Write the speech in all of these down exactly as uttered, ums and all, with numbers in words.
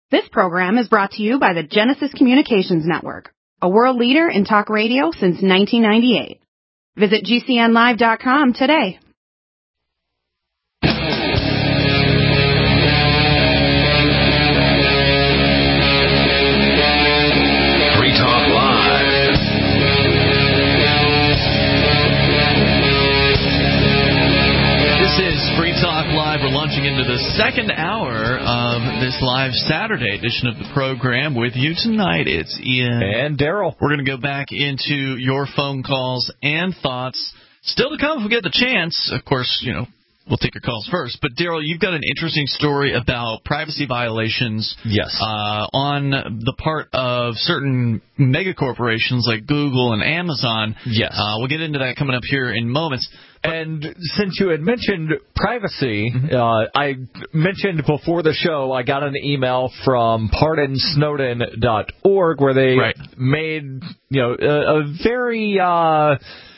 This program is brought to you by the Genesis Communications Network, a world leader in talk radio since nineteen ninety-eight. Visit G C N live dot com today. Free Talk Live. This is Free Talk Live. We're launching into the second hour of this live Saturday edition of the program. With you tonight, it's Ian and Daryl. We're going to go back into your phone calls and thoughts. Still to come if we get the chance. Of course, you know, we'll take your calls first. But, Daryl, you've got an interesting story about privacy violations yes. uh, on the part of certain megacorporations like Google and Amazon. Yes. Uh, we'll get into that coming up here in moments. And since you had mentioned privacy, mm-hmm. uh, I mentioned before the show I got an email from pardon snowden dot org where they right. made you know a, a very uh,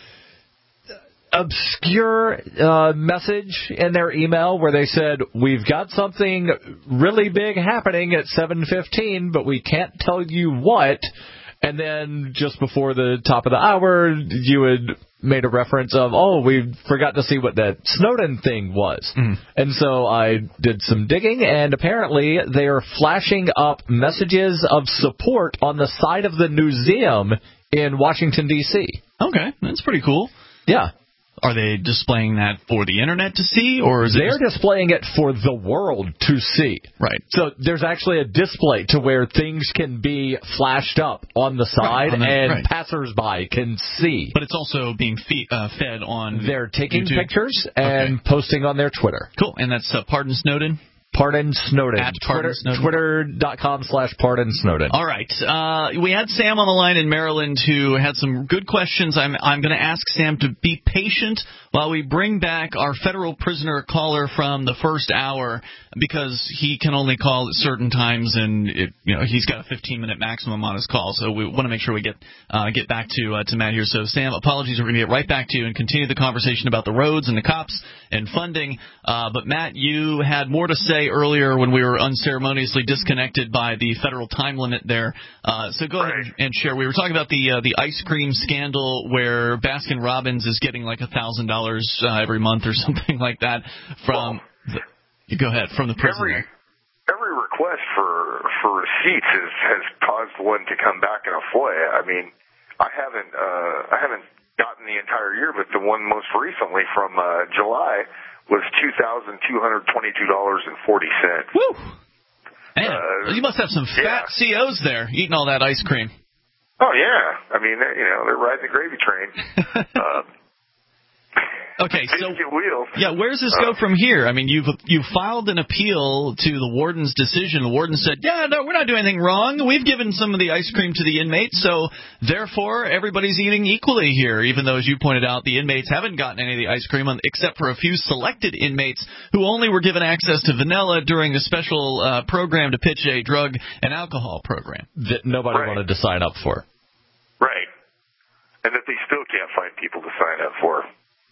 obscure uh, message in their email where they said, we've got something really big happening at seven fifteen, but we can't tell you what. And then just before the top of the hour, you had made a reference of, oh, we forgot to see what that Snowden thing was. Mm-hmm. And so I did some digging, and apparently they are flashing up messages of support on the side of the museum in Washington, D C Okay, that's pretty cool. Yeah. Are they displaying that for the Internet to see, or is it They're just... displaying it for the world to see. Right. So there's actually a display to where things can be flashed up on the side, right, on the, and right. passersby can see. But it's also being fe- uh, fed on They're taking YouTube. pictures and okay. posting on their Twitter. Cool. And that's uh, Pardon Snowden? Pardon Snowden. At Twitter, Snowden. Twitter.com slash Pardon Snowden. All right. Uh, we had Sam on the line in Maryland who had some good questions. I'm, I'm going to ask Sam to be patient while we bring back our federal prisoner caller from the first hour because he can only call at certain times and it, you know he's got a fifteen minute maximum on his call. So we want to make sure we get uh, get back to uh, to Matt here. So Sam, apologies. We're going to get right back to you and continue the conversation about the roads and the cops and funding. Uh, but Matt, you had more to say earlier when we were unceremoniously disconnected by the federal time limit there. Uh, so go right. ahead and share. We were talking about the uh, the ice cream scandal where Baskin Robbins is getting like a thousand dollars every month or something like that from. Well, the, you go ahead from the prison. Every, every request for for receipts has has caused one to come back in a F O I A. I mean, I haven't uh, I haven't gotten the entire year, but the one most recently from uh, July was two thousand two hundred twenty-two dollars and forty cents. Woo! Man, uh, you must have some fat yeah. C Os there eating all that ice cream. Oh yeah, I mean, you know, they're riding the gravy train. uh, Okay, so wheels. yeah, where does this go from here? I mean, you've you filed an appeal to the warden's decision. The warden said, "Yeah, no, we're not doing anything wrong. We've given some of the ice cream to the inmates, so therefore everybody's eating equally here." Even though, as you pointed out, the inmates haven't gotten any of the ice cream, except for a few selected inmates who only were given access to vanilla during a special uh, program to pitch a drug and alcohol program that nobody right. wanted to sign up for. Right, and that they still can't find people to sign up for.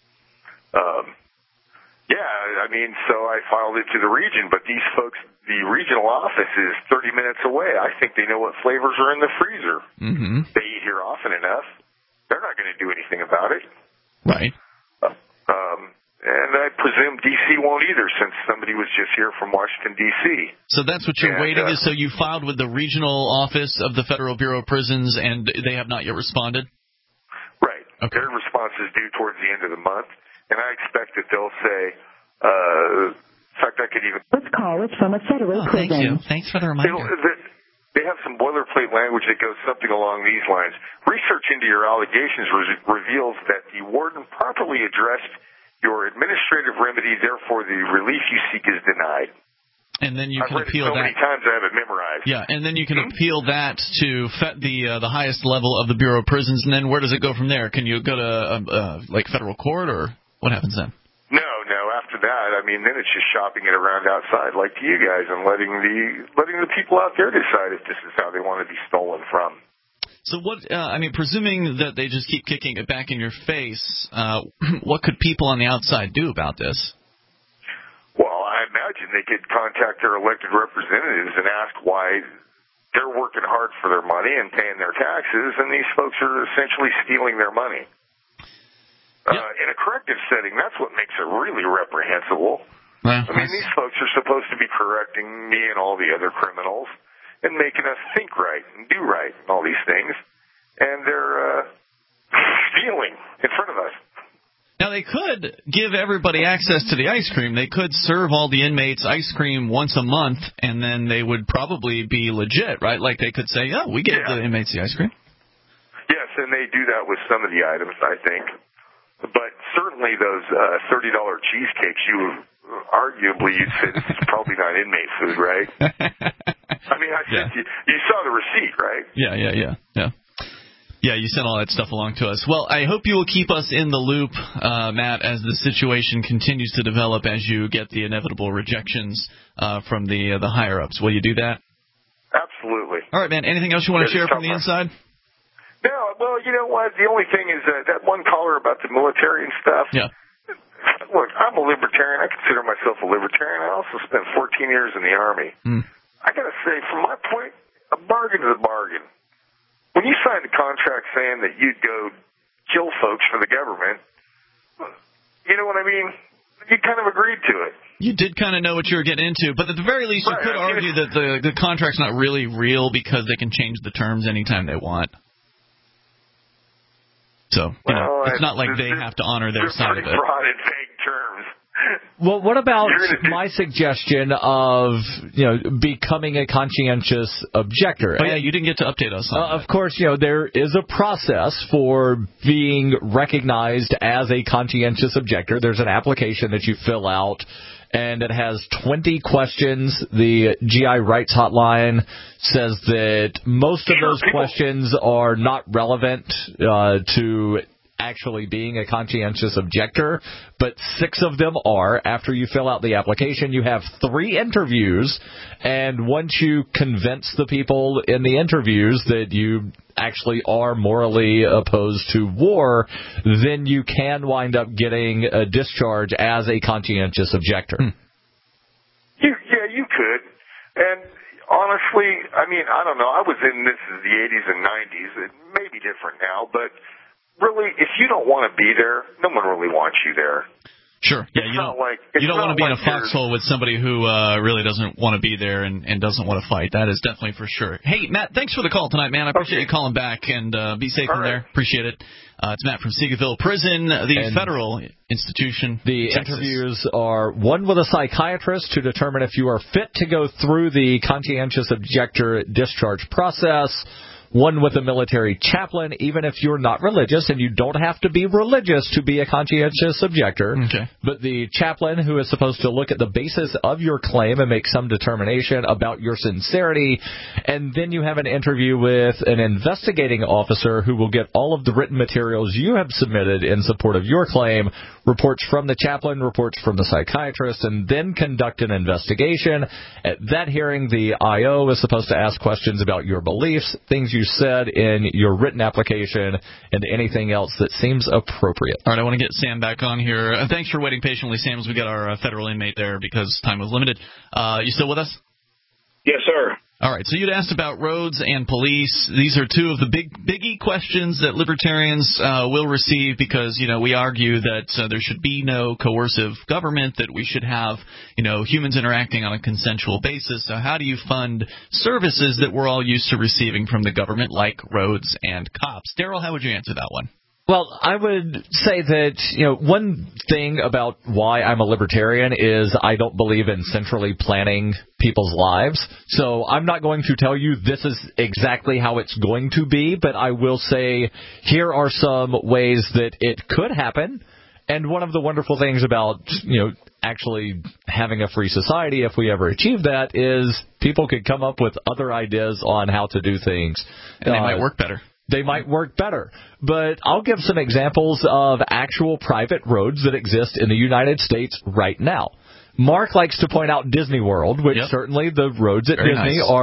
Um, yeah, I mean, so I filed it to the region, but these folks, the regional office is thirty minutes away. I think they know what flavors are in the freezer. Mm-hmm. They eat here often enough. They're not going to do anything about it. Right. Uh, um, and I presume D C won't either, since somebody was just here from Washington, D C. So that's what you're and, waiting uh, is, so you filed with the regional office of the Federal Bureau of Prisons, and they have not yet responded? Right. Okay. Their response is due towards the end of the month. And I expect that they'll say, uh, in fact, I could even... This call is from a federal oh, prison. Thank you. Thanks for the reminder. They have some boilerplate language that goes something along these lines. Research into your allegations re- reveals that the warden properly addressed your administrative remedy, therefore the relief you seek is denied. And then you I've can read appeal it so that. many times I have it memorized. Yeah, and then you can mm-hmm. appeal that to fe- the uh, the highest level of the Bureau of Prisons, and then where does it go from there? Can you go to uh, uh, like federal court, or what happens then? No, no. After that, I mean, then it's just shopping it around outside, like to you guys, and letting the letting the people out there decide if this is how they want to be stolen from. So what? Uh, I mean, presuming that they just keep kicking it back in your face, uh, what could people on the outside do about this? Well, I, I imagine they could contact their elected representatives and ask why they're working hard for their money and paying their taxes, and these folks are essentially stealing their money. Yep. Uh, in a corrective setting, that's what makes it really reprehensible. Well, I mean, these folks are supposed to be correcting me and all the other criminals and making us think right and do right and all these things, and they're uh, stealing in front of us. Now, they could give everybody access to the ice cream. They could serve all the inmates ice cream once a month, and then they would probably be legit, right? Like they could say, oh, we give yeah. the inmates the ice cream. Yes, and they do that with some of the items, I think. But certainly those uh, thirty dollar cheesecakes, you arguably you'd say this is probably not inmate food, right? I mean, I yeah. said you, you saw the receipt, right? Yeah, yeah, yeah, yeah. Yeah, you sent all that stuff along to us. Well, I hope you will keep us in the loop, uh, Matt, as the situation continues to develop as you get the inevitable rejections uh, from the uh, the higher-ups. Will you do that? Absolutely. All right, man. Anything else you want to share from the inside? No, well, you know what? The only thing is uh, that one caller about the military and stuff. Yeah. Look, I'm a libertarian. I consider myself a libertarian. I also spent fourteen years in the Army. Mm. I got to say, from my point, a bargain is a bargain. When you signed a contract saying that you'd go kill folks for the government, you know what I mean? You kind of agreed to it. You did kind of know what you were getting into, but at the very least, right, you could I mean, argue that the, the contract's not really real because they can change the terms anytime they want. So, you know, well, it's not like they have to honor their side of it. Broad and vague terms. Well, what about do- my suggestion of, you know, becoming a conscientious objector? Oh, yeah, you didn't get to update us on uh, that. Of course, you know, there is a process for being recognized as a conscientious objector. There's an application that you fill out, and it has twenty questions. The G I Rights Hotline says that most of those questions are not relevant uh, to actually being a conscientious objector, but six of them are. After you fill out the application, you have three interviews, and once you convince the people in the interviews that you actually are morally opposed to war, then you can wind up getting a discharge as a conscientious objector. Hmm. You, yeah, you could. And honestly, I mean, I don't know. I was in this in the eighties and nineties. It may be different now, but really, if you don't want to be there, no one really wants you there. Sure. Yeah, it's you don't, like, you don't want to be like in a foxhole with somebody who uh, really doesn't want to be there and, and doesn't want to fight. That is definitely for sure. Hey, Matt, thanks for the call tonight, man. I appreciate okay. you calling back, and uh, be safe All in right. there. Appreciate it. Uh, it's Matt from Seagoville Prison, the and federal institution. The Texas. interviews are one with a psychiatrist to determine if you are fit to go through the conscientious objector discharge process. One with a military chaplain, even if you're not religious, and you don't have to be religious to be a conscientious objector. Okay. But the chaplain, who is supposed to look at the basis of your claim and make some determination about your sincerity. And then you have an interview with an investigating officer who will get all of the written materials you have submitted in support of your claim, reports from the chaplain, reports from the psychiatrist, and then conduct an investigation. At that hearing, the I O is supposed to ask questions about your beliefs, things you said in your written application, and anything else that seems appropriate. All right, I want to get Sam back on here. Uh, thanks for waiting patiently, Sam, as we got our uh, federal inmate there because time was limited. Uh, you still with us? Yes, sir. All right, so you'd asked about roads and police. These are two of the big biggie questions that libertarians uh, will receive because, you know, we argue that uh, there should be no coercive government, that we should have, you know, humans interacting on a consensual basis. So how do you fund services that we're all used to receiving from the government, like roads and cops? Daryl, how would you answer that one? Well, I would say that, you know, one thing about why I'm a libertarian is I don't believe in centrally planning people's lives. So I'm not going to tell you this is exactly how it's going to be, but I will say here are some ways that it could happen. And one of the wonderful things about, you know, actually having a free society, if we ever achieve that, is people could come up with other ideas on how to do things. And they uh, might work better. They might work better. But I'll give some examples of actual private roads that exist in the United States right now. Mark likes to point out Disney World, which yep. certainly the roads at Very Disney nice. are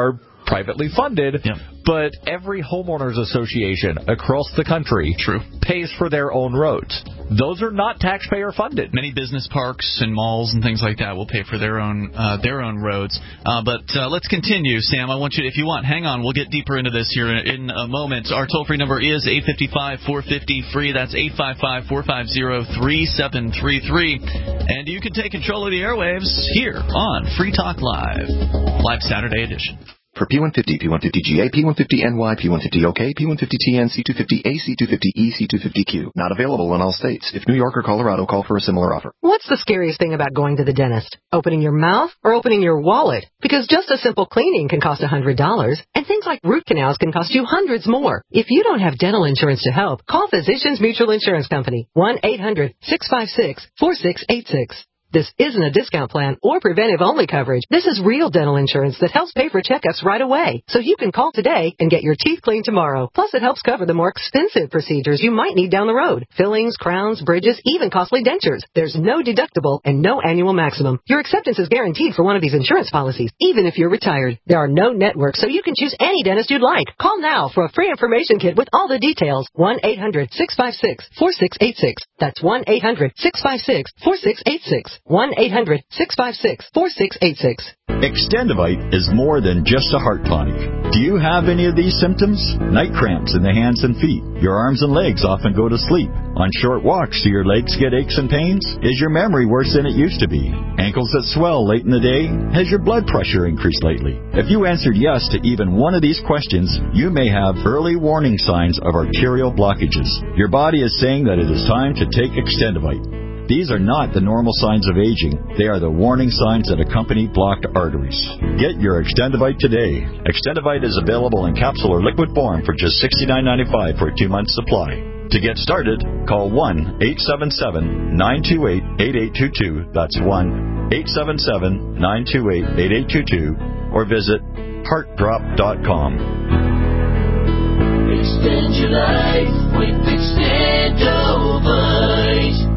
privately funded, yep. but every homeowners association across the country True. pays for their own roads. Those are not taxpayer funded. Many business parks and malls and things like that will pay for their own uh, their own roads. Uh, but uh, let's continue, Sam. I want you, if you want, hang on. We'll get deeper into this here in, in a moment. Our toll-free number is eight five five, four five zero, free. That's eight five five, four five zero, three seven three three. And you can take control of the airwaves here on Free Talk Live, Live Saturday edition. For P one fifty, P one fifty G A, P one fifty N Y, P one fifty OK, P one fifty T N, C two fifty A, C two fifty E, C two fifty Q. Not available in all states. If New York or Colorado, call for a similar offer. What's the scariest thing about going to the dentist? Opening your mouth or opening your wallet? Because just a simple cleaning can cost one hundred dollars, and things like root canals can cost you hundreds more. If you don't have dental insurance to help, call Physicians Mutual Insurance Company, one eight hundred, six five six, four six eight six. This isn't a discount plan or preventive-only coverage. This is real dental insurance that helps pay for checkups right away. So you can call today and get your teeth cleaned tomorrow. Plus, it helps cover the more expensive procedures you might need down the road. Fillings, crowns, bridges, even costly dentures. There's no deductible and no annual maximum. Your acceptance is guaranteed for one of these insurance policies, even if you're retired. There are no networks, so you can choose any dentist you'd like. Call now for a free information kit with all the details. one eight hundred, six five six, four six eight six. That's one eight hundred, six five six, four six eight six. one eight hundred, six five six, four six eight six. Extendivite is more than just a heart tonic. Do you have any of these symptoms? Night cramps in the hands and feet. Your arms and legs often go to sleep. On short walks, do your legs get aches and pains? Is your memory worse than it used to be? Ankles that swell late in the day? Has your blood pressure increased lately? If you answered yes to even one of these questions, you may have early warning signs of arterial blockages. Your body is saying that it is time to take Extendivite. These are not the normal signs of aging. They are the warning signs that accompany blocked arteries. Get your Extendivite today. Extendivite is available in capsule or liquid form for just sixty-nine ninety-five for a two-month supply. To get started, call one eight seven seven, nine two eight, eight eight two two. That's one eight seven seven, nine two eight, eight eight two two. Or visit heart drop dot com. Extend your life with Extendivite.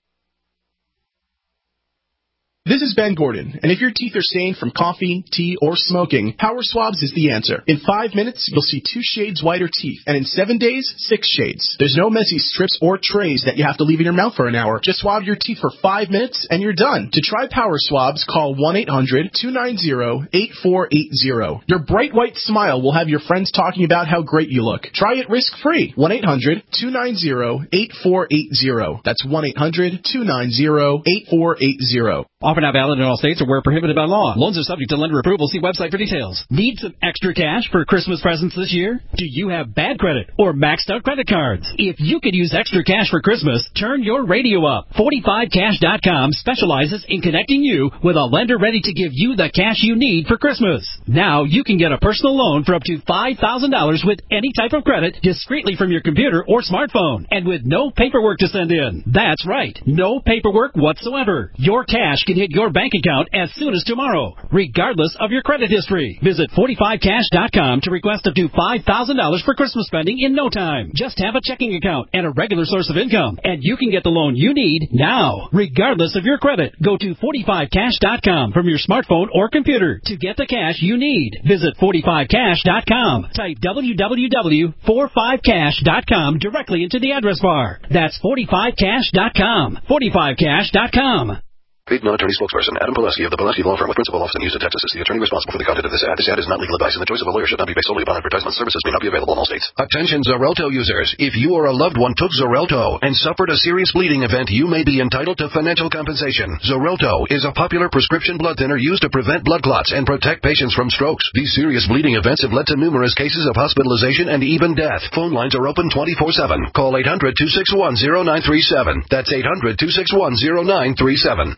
This is Ben Gordon, and if your teeth are stained from coffee, tea, or smoking, Power Swabs is the answer. In five minutes, you'll see two shades whiter teeth, and in seven days, six shades. There's no messy strips or trays that you have to leave in your mouth for an hour. Just swab your teeth for five minutes, and you're done. To try Power Swabs, call one eight hundred, two nine zero, eight four eight zero. Your bright white smile will have your friends talking about how great you look. Try it risk-free. one eight hundred, two nine zero, eight four eight zero. That's one eight hundred, two nine zero, eight four eight zero. Offer not valid in all states or where prohibited by law. Loans are subject to lender approval. See website for details. Need some extra cash for Christmas presents this year? Do you have bad credit or maxed out credit cards? If you could use extra cash for Christmas, turn your radio up. forty-five cash dot com specializes in connecting you with a lender ready to give you the cash you need for Christmas. Now you can get a personal loan for up to five thousand dollars with any type of credit discreetly from your computer or smartphone and with no paperwork to send in. That's right. No paperwork whatsoever. Your cash can hit your bank account as soon as tomorrow, regardless of your credit history. Visit forty-five cash dot com to request up to five thousand dollars for Christmas spending in no time. Just have a checking account and a regular source of income, and you can get the loan you need now, regardless of your credit. Go to forty-five cash dot com from your smartphone or computer to get the cash you need. Visit forty-five cash dot com. Type w w w dot forty-five cash dot com directly into the address bar. That's forty-five cash dot com. forty-five cash dot com. Paid non-attorney spokesperson Adam Pileski of the Pileski Law Firm with principal office in Houston, Texas is the attorney responsible for the content of this ad. This ad is not legal advice, and the choice of a lawyer should not be based solely upon advertisement. Services may not be available in all states. Attention Xarelto users. If you or a loved one took Xarelto and suffered a serious bleeding event, you may be entitled to financial compensation. Xarelto is a popular prescription blood thinner used to prevent blood clots and protect patients from strokes. These serious bleeding events have led to numerous cases of hospitalization and even death. Phone lines are open twenty-four seven. Call eight hundred, two six one, zero nine three seven. That's eight hundred, two six one, zero nine three seven.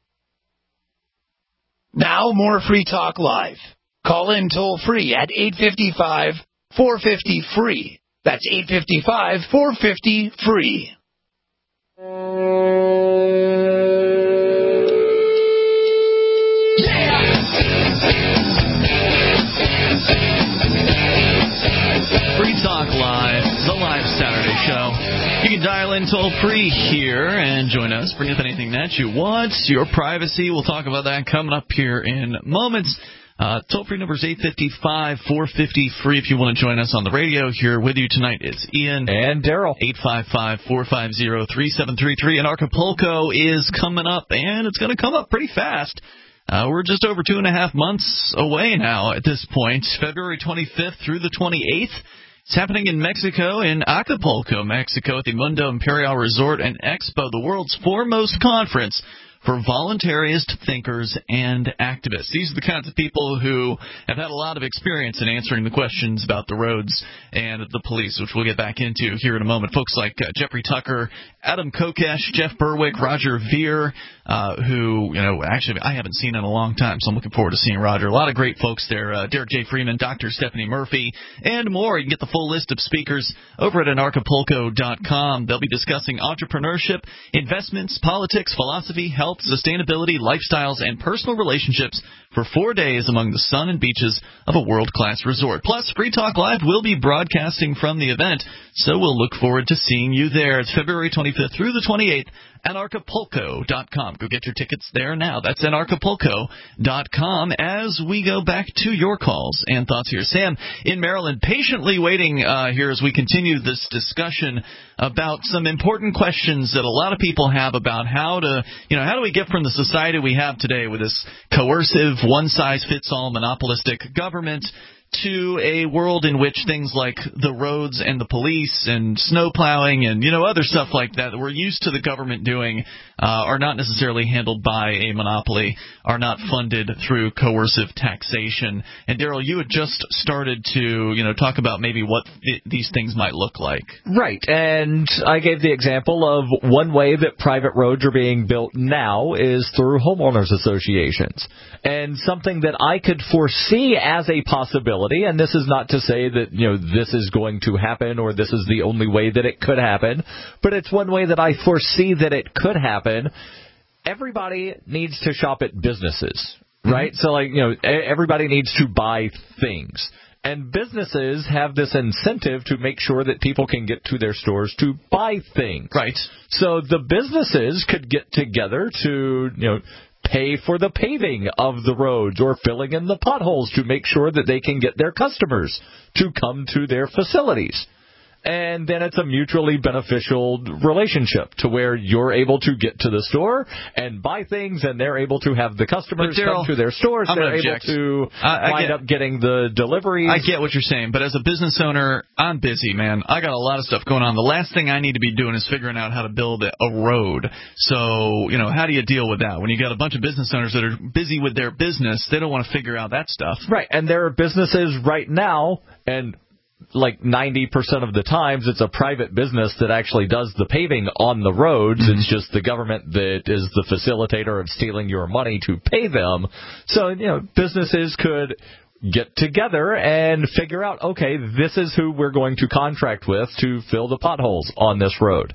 Now more Free Talk Live. Call in toll free at eight five five, four five zero, free. That's eight five five, four five zero, free. Free Talk Live, the live Saturday show. You can dial in toll-free here and join us. Bring up anything that you want. Your privacy. We'll talk about that coming up here in moments. Uh, toll-free number is eight five five, four five zero, free if you want to join us on the radio. Here with you tonight is Ian. And Daryl. eight five five, four five zero, three seven three three. And Acapulco is coming up, and it's going to come up pretty fast. Uh, we're just over two and a half months away now at this point, February twenty-fifth through the twenty-eighth. It's happening in Mexico, in Acapulco, Mexico, at the Mundo Imperial Resort and Expo, the world's foremost conference for voluntarist thinkers and activists. These are the kinds of people who have had a lot of experience in answering the questions about the roads and the police, which we'll get back into here in a moment. Folks like uh, Jeffrey Tucker, Adam Kokesh, Jeff Berwick, Roger Veer, uh, who, you know, actually I haven't seen in a long time, so I'm looking forward to seeing Roger. A lot of great folks there. Uh, Derek J. Freeman, Doctor Stephanie Murphy, and more. You can get the full list of speakers over at anarchapulco dot com. They'll be discussing entrepreneurship, investments, politics, philosophy, health, sustainability, lifestyles, and personal relationships for four days among the sun and beaches of a world-class resort. Plus, Free Talk Live will be broadcasting from the event, so we'll look forward to seeing you there. It's February twenty-fifth through the twenty-eighth. anarchapulco dot com. Go get your tickets there now. That's anarchapulco dot com. As we go back to your calls and thoughts here. Sam in Maryland, patiently waiting uh, here as we continue this discussion about some important questions that a lot of people have about how to, you know, how do we get from the society we have today with this coercive, one-size-fits-all monopolistic government to a world in which things like the roads and the police and snow plowing and, you know, other stuff like that that we're used to the government doing uh, are not necessarily handled by a monopoly, are not funded through coercive taxation. And, Daryl, you had just started to, you know, talk about maybe what th- these things might look like. Right, and I gave the example of one way that private roads are being built now is through homeowners associations. And something that I could foresee as a possibility, and this is not to say that, you know, this is going to happen or this is the only way that it could happen, but it's one way that I foresee that it could happen. Everybody needs to shop at businesses, right? Mm-hmm. So, like, you know, everybody needs to buy things. And businesses have this incentive to make sure that people can get to their stores to buy things. Right. So the businesses could get together to, you know, pay for the paving of the roads or filling in the potholes to make sure that they can get their customers to come to their facilities. And then it's a mutually beneficial relationship to where you're able to get to the store and buy things, and they're able to have the customers Daryl, come to their stores. I'm they're able object. to I, I wind get, up getting the deliveries. I get what you're saying, but as a business owner, I'm busy, man. I got a lot of stuff going on. The last thing I need to be doing is figuring out how to build a road. So, you know, how do you deal with that? When you got a bunch of business owners that are busy with their business, they don't want to figure out that stuff. Right, and there are businesses right now, and like ninety percent of the times, it's a private business that actually does the paving on the roads. Mm-hmm. It's just the government that is the facilitator of stealing your money to pay them. So, you know, businesses could get together and figure out, okay, this is who we're going to contract with to fill the potholes on this road.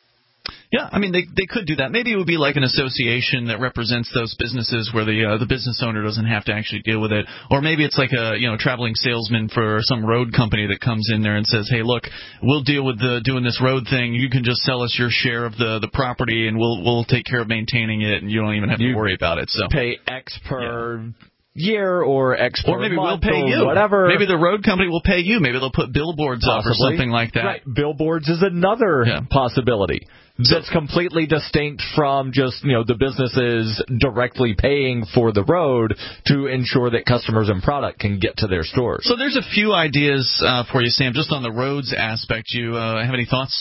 Yeah, I mean, they they could do that. Maybe it would be like an association that represents those businesses where the uh, the business owner doesn't have to actually deal with it. Or maybe it's like a, you know, traveling salesman for some road company that comes in there and says, hey, look, we'll deal with the doing this road thing. You can just sell us your share of the, the property, and we'll we'll take care of maintaining it, and you don't even have you to worry about it. So pay X per... Yeah. year or X per or maybe month we'll pay or you. Whatever. Maybe the road company will pay you. Maybe they'll put billboards Possibly. up or something like that. Right. Billboards is another yeah. possibility. That's completely distinct from just, you know, the businesses directly paying for the road to ensure that customers and product can get to their stores. So there's a few ideas uh, for you, Sam, just on the roads aspect. You uh, have any thoughts?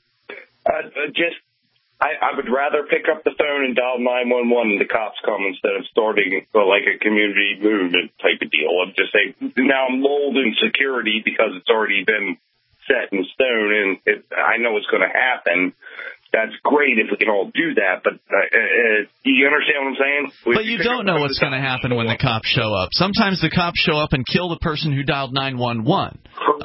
Uh, just, I, I would rather pick up the phone and dial nine one one and the cops come instead of starting uh, like a community movement type of deal. I'm just saying, now I'm lulled in security because it's already been set in stone, and it, I know it's going to happen. That's great if we can all do that, but uh, uh, you understand what I'm saying? We, but you don't know what's going to happen when the cops show up. Sometimes the cops show up and kill the person who dialed nine one one. Correct. Uh,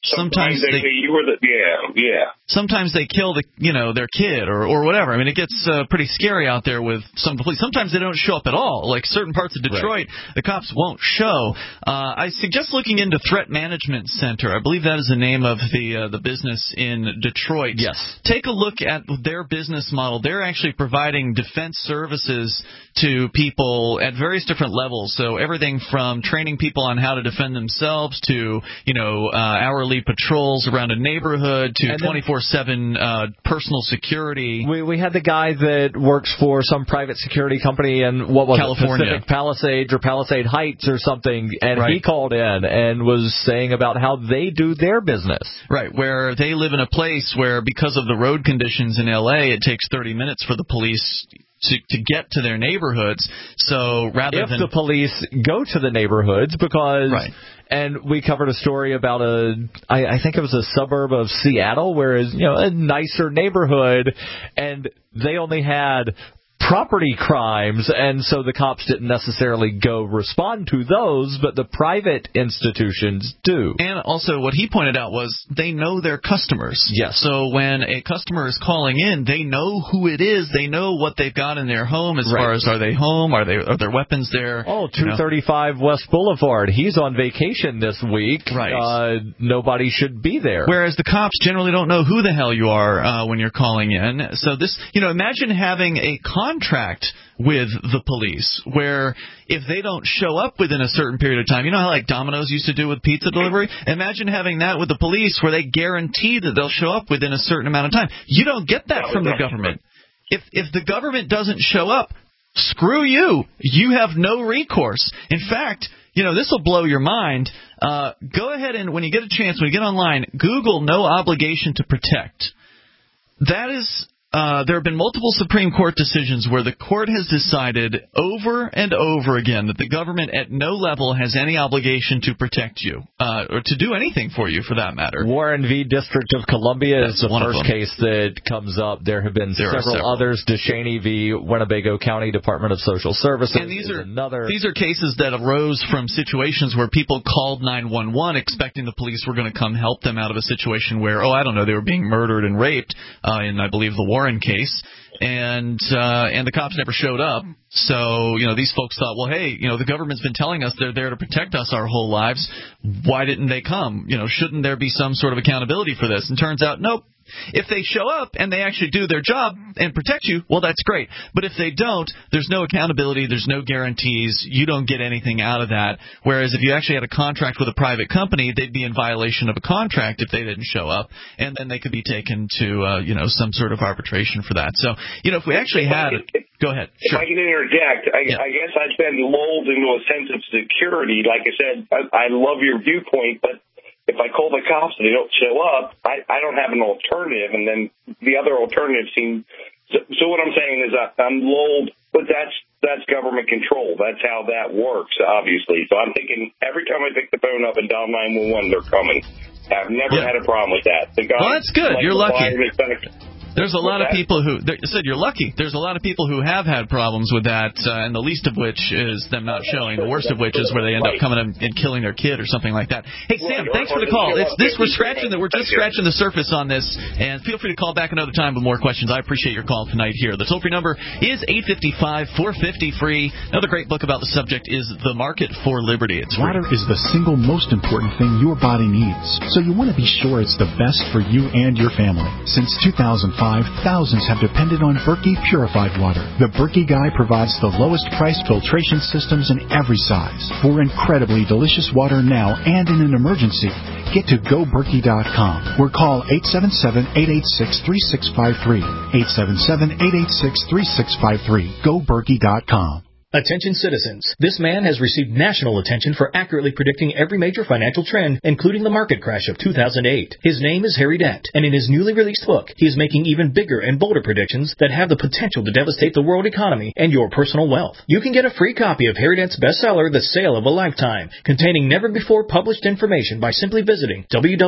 Sometimes, Sometimes they, they, say you were the yeah yeah. Sometimes they kill the you know their kid or or whatever. I mean, it gets uh, pretty scary out there with some of the police. Sometimes they don't show up at all. Like certain parts of Detroit, right. the cops won't show. Uh, I suggest looking into Threat Management Center. I believe that is the name of the uh, the business in Detroit. Yes. Take a look at their business model. They're actually providing defense services to people at various different levels. So everything from training people on how to defend themselves to you know uh, hourly patrols around a neighborhood to twenty-four seven uh, personal security. We we had the guy that works for some private security company in what was California. it, Pacific Palisades or Palisade Heights or something, and right. he called in and was saying about how they do their business. Right, where they live in a place where because of the road conditions in L A, it takes thirty minutes for the police to to get to their neighborhoods. So rather if than the police go to the neighborhoods, because right. and we covered a story about a I, I think it was a suburb of Seattle, where is you know a nicer neighborhood, and they only had property crimes, and so the cops didn't necessarily go respond to those, but the private institutions do. And also what he pointed out was they know their customers. Yes. So when a customer is calling in, they know who it is. They know what they've got in their home as right. far as are they home, are they are there weapons there? Oh, two thirty-five you know. West Boulevard. He's on vacation this week. Right. Uh, nobody should be there. Whereas the cops generally don't know who the hell you are uh, when you're calling in. So this, you know, imagine having a con contract with the police where if they don't show up within a certain period of time, you know how like Domino's used to do with pizza delivery? Imagine having that with the police where they guarantee that they'll show up within a certain amount of time. You don't get that from the government. If if the government doesn't show up, screw you. You have no recourse. In fact, you know, this will blow your mind. Uh, go ahead and when you get a chance, when you get online, Google no obligation to protect. That is... Uh, there have been multiple Supreme Court decisions where the court has decided over and over again that the government at no level has any obligation to protect you uh, or to do anything for you, for that matter. Warren v. District of Columbia That's is the one first case that comes up. There have been several, several others. DeShaney v. Winnebago County Department of Social Services and these is are, another. These are cases that arose from situations where people called nine one one expecting the police were going to come help them out of a situation where, oh, I don't know, they were being murdered and raped uh, in, I believe, the Warren case, and uh, and the cops never showed up. So, you know, these folks thought, well, hey, you know, the government's been telling us they're there to protect us our whole lives. Why didn't they come? You know, shouldn't there be some sort of accountability for this? And turns out, nope. If they show up and they actually do their job and protect you, well, that's great. But if they don't, there's no accountability, there's no guarantees, you don't get anything out of that. Whereas if you actually had a contract with a private company, they'd be in violation of a contract if they didn't show up, and then they could be taken to, uh, you know, some sort of arbitration for that. So, you know, if we actually had it, go ahead. If sure. I can interject, I, yeah. I guess I've been lulled into a sense of security. Like I said, I, I love your viewpoint, but if I call the cops and they don't show up, I, I don't have an alternative, and then the other alternative seems. So, so what I'm saying is I, I'm lulled, but that's that's government control. That's how that works, obviously. So I'm thinking every time I pick the phone up and dial nine one one, they're coming. I've never yeah. had a problem with that. The guy, well, that's good. like You're lucky. There's a lot What's of that? people who you said you're lucky. There's a lot of people who have had problems with that, uh, and the least of which is them not showing. The worst of which is where they end up coming and, and killing their kid or something like that. Hey, Sam, thanks for the call. It's this we're scratching that we're just scratching the surface on this, and feel free to call back another time with more questions. I appreciate your call tonight here. The toll-free number is eight five five, four five zero, free. Another great book about the subject is The Market for Liberty. It's free. Water is the single most important thing your body needs, so you want to be sure it's the best for you and your family. Since two thousand five, thousands have depended on Berkey purified water. The Berkey Guy provides the lowest price filtration systems in every size. For incredibly delicious water now and in an emergency, get to go berkey dot com or call eight seven seven, eight eight six, three six five three. eight seven seven, eight eight six, three six five three. go berkey dot com. Attention citizens, this man has received national attention for accurately predicting every major financial trend, including the market crash of two thousand eight. His name is Harry Dent, and in his newly released book, he is making even bigger and bolder predictions that have the potential to devastate the world economy and your personal wealth. You can get a free copy of Harry Dent's bestseller, The Sale of a Lifetime, containing never-before-published information by simply visiting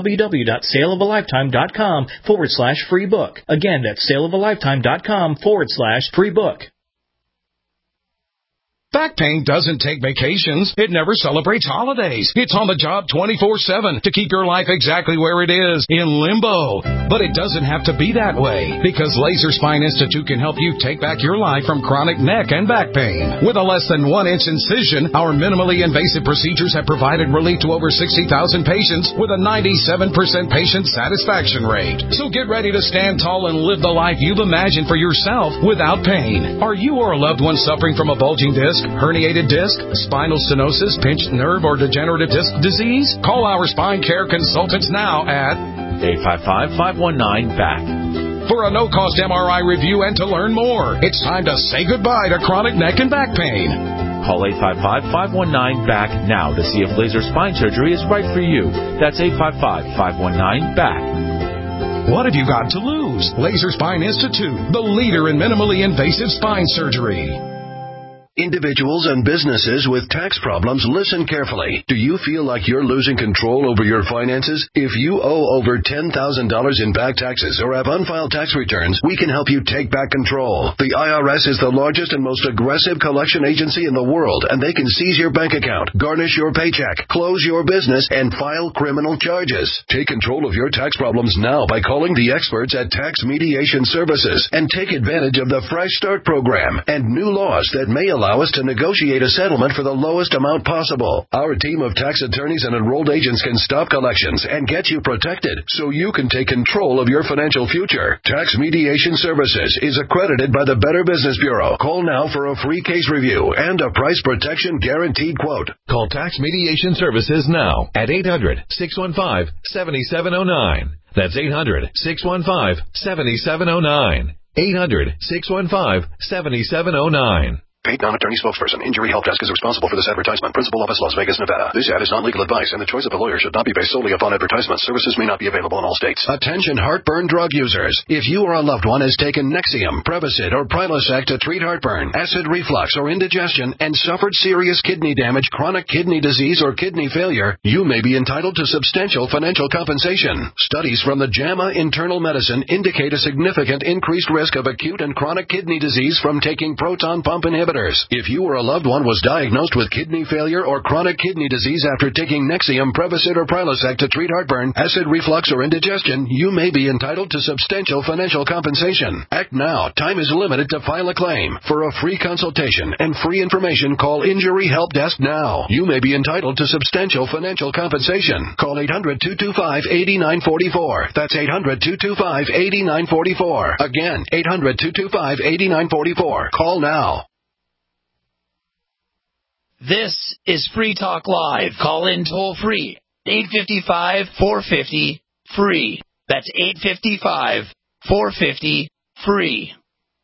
www.saleofalifetime.com forward slash free book. Again, that's saleofalifetime.com forward slash free book. Back pain doesn't take vacations. It never celebrates holidays. It's on the job twenty-four seven to keep your life exactly where it is, in limbo. But it doesn't have to be that way, because Laser Spine Institute can help you take back your life from chronic neck and back pain. With a less than one inch incision, our minimally invasive procedures have provided relief to over sixty thousand patients with a ninety-seven percent patient satisfaction rate. So get ready to stand tall and live the life you've imagined for yourself without pain. Are you or a loved one suffering from a bulging disc, herniated disc, spinal stenosis, pinched nerve, or degenerative disc disease? Call our spine care consultants now at eight five five, five one nine, B A C for a no-cost M R I review and to learn more. It's time to say goodbye to chronic neck and back pain. Call eight five five, five one nine, B A C now to see if laser spine surgery is right for you. That's eight five five, five one nine, B A C. What have you got to lose? Laser Spine Institute, the leader in minimally invasive spine surgery. Individuals and businesses with tax problems, listen carefully. Do you feel like you're losing control over your finances? If you owe over ten thousand dollars in back taxes or have unfiled tax returns, we can help you take back control. The I R S is the largest and most aggressive collection agency in the world, and they can seize your bank account, garnish your paycheck, close your business, and file criminal charges. Take control of your tax problems now by calling the experts at Tax Mediation Services and take advantage of the Fresh Start program and new laws that may allow Allow us to negotiate a settlement for the lowest amount possible. Our team of tax attorneys and enrolled agents can stop collections and get you protected so you can take control of your financial future. Tax Mediation Services is accredited by the Better Business Bureau. Call now for a free case review and a price protection guaranteed quote. Call Tax Mediation Services now at eight hundred, six one five, seven seven zero nine. That's eight hundred, six one five, seven seven zero nine. eight hundred, six one five, seven seven zero nine. Paid non-attorney spokesperson. Injury Help Desk is responsible for this advertisement. Principal office, Las Vegas, Nevada. This ad is not legal advice, and the choice of a lawyer should not be based solely upon advertisement. Services may not be available in all states. Attention heartburn drug users. If you or a loved one has taken Nexium, Prevacid, or Prilosec to treat heartburn, acid reflux, or indigestion, and suffered serious kidney damage, chronic kidney disease, or kidney failure, you may be entitled to substantial financial compensation. Studies from the JAMA Internal Medicine indicate a significant increased risk of acute and chronic kidney disease from taking proton pump inhibitors. If you or a loved one was diagnosed with kidney failure or chronic kidney disease after taking Nexium, Prevacid, or Prilosec to treat heartburn, acid reflux, or indigestion, you may be entitled to substantial financial compensation. Act now. Time is limited to file a claim. For a free consultation and free information, call Injury Help Desk now. You may be entitled to substantial financial compensation. Call eight hundred, two two five, eight nine four four. That's eight hundred, two two five, eight nine four four. Again, eight hundred, two two five, eight nine four four. Call now. This is Free Talk Live. Call in toll free. eight five five, four five zero, free. That's eight five five, four five zero, free.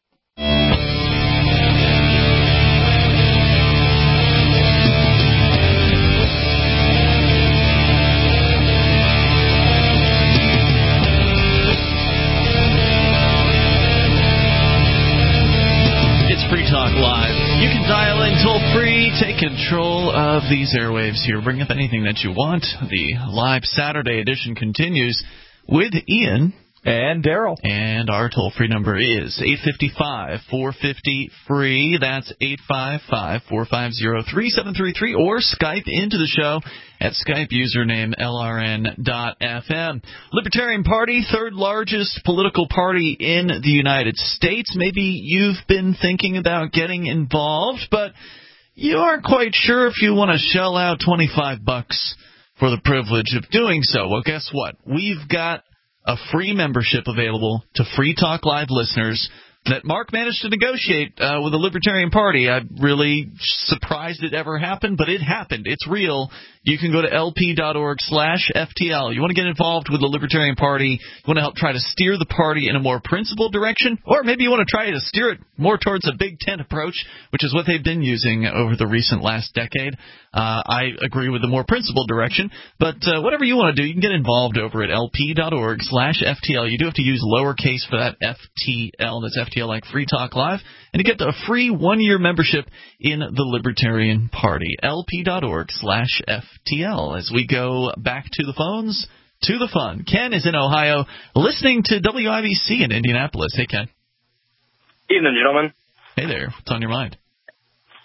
It's Free Talk Live. You can dial in toll-free, take control of these airwaves here. Bring up anything that you want. The live Saturday edition continues with Ian. And Daryl. And our toll-free number is eight five five, four five zero, free. That's eight five five, four five zero, three seven three three. Or Skype into the show at Skype username L R N dot F M. Libertarian Party, third largest political party in the United States. Maybe you've been thinking about getting involved, but you aren't quite sure if you want to shell out twenty-five bucks for the privilege of doing so. Well, guess what? We've got a free membership available to Free Talk Live listeners that Mark managed to negotiate uh, with the Libertarian Party. I'm really surprised it ever happened, but it happened. It's real. You can go to lp.org slash FTL. You want to get involved with the Libertarian Party. You want to help try to steer the party in a more principled direction, or maybe you want to try to steer it more towards a big tent approach, which is what they've been using over the recent last decade. Uh, I agree with the more principled direction, but uh, whatever you want to do, you can get involved over at lp.org slash FTL. You do have to use lowercase for that F T L. That's F T L like Free Talk Live. And you get a free one-year membership in the Libertarian Party. lp.org slash FTL. As we go back to the phones, to the fun. Ken is in Ohio, listening to W I B C in Indianapolis. Hey, Ken. Evening, gentlemen. Hey there. What's on your mind?